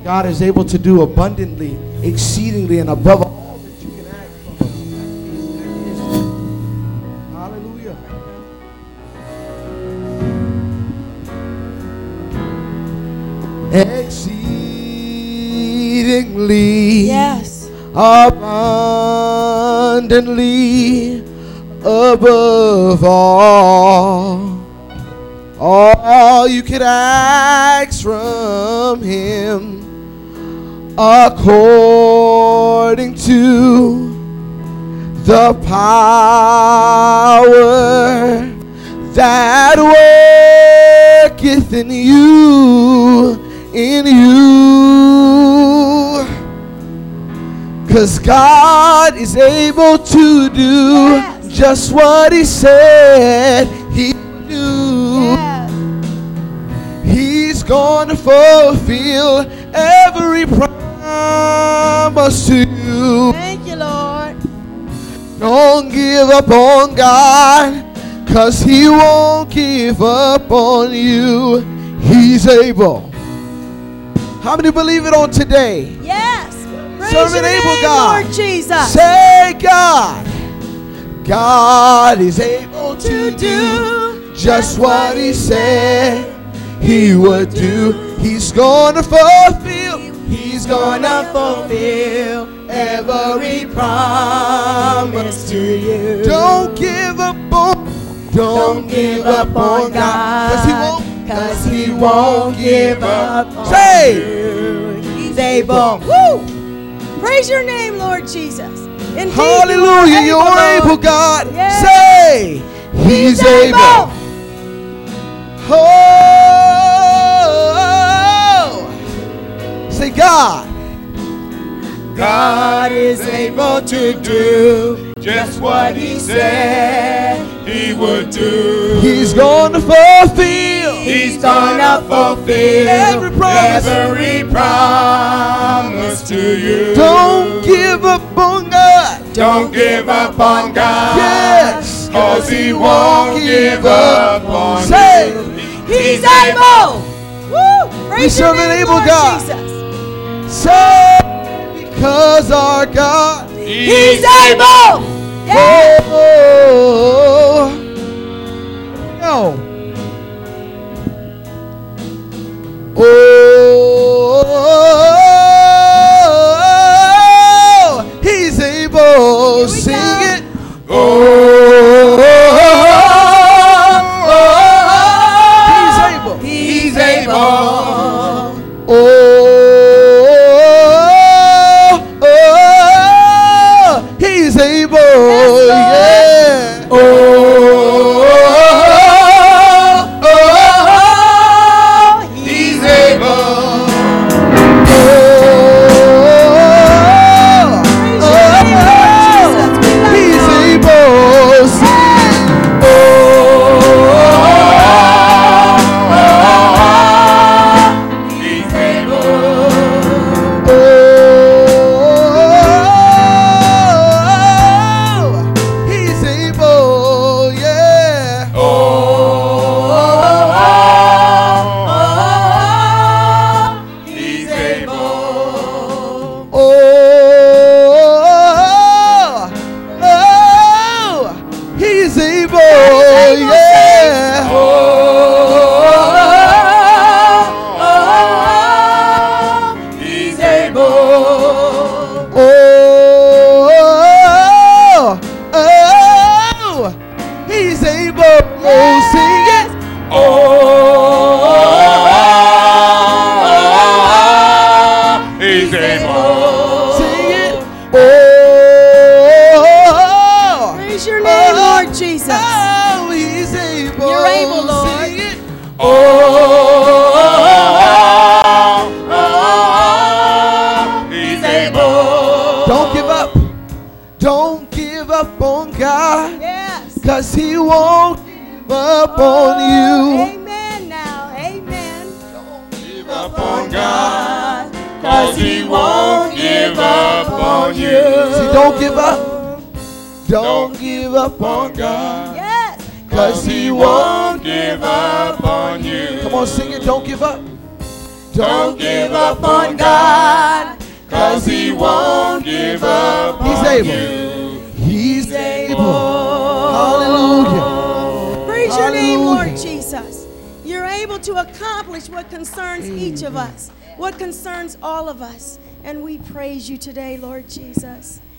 God is able to do abundantly, exceedingly, and above all that you can ask for. Hallelujah. Exceedingly, Yes. abundantly, above all you could ask from him, according to the power that worketh in you, 'cause God is able to do just what he said he would do. He's gonna fulfill every promise to you. Thank you, Lord. Don't give up on God, 'cause he won't give up on you. He's able. How many believe it on today? Yes. Praise Serve your an able name, God. Lord Jesus. Say God. God is able to do just what he said he would do. He's gonna fulfill. He's gonna fulfill every promise to you. Don't give up on God, 'cause he won't give up on you. He's able. Woo! Praise your name, Lord Jesus. Indeed, Hallelujah, you're able, God. Yes. Say, he's able. Oh, say, God. God is able to do just what he said he would do. He's gonna fulfill. He's gonna fulfill every promise to you. Don't give up on God. Don't give up on God. Yes. 'Cause he won't give up on Say, you. He's able. Woo! Praise we your serve an name, able Lord God. Jesus. Say, because our God, He's able. Yes. oh, no. Oh, he's able. Sing it. He's able. He's able. Yeah. He's able. He's able. He's able. He's able, yeah. He's able. He's able, yeah. He's able. He's able. Sing it. He's able. Sing it. Praise your name, Lord Jesus. Oh, he's able. You're able, Lord. Sing it. He's able. Don't give up. Don't give up on God, Yes. 'cause he won't give up on you. Amen now. Amen. Give up on God, 'cause he won't give up on you. See, don't give up. Don't give up on God, Yes. 'cause he won't. give up on you. Come on, sing it. Don't give up. Don't give up on God. give up He's on able. you. He's able. Hallelujah. Praise your name, Hallelujah. Lord Jesus. You're able to accomplish what concerns each of us, what concerns all of us. And we praise you today, Lord Jesus.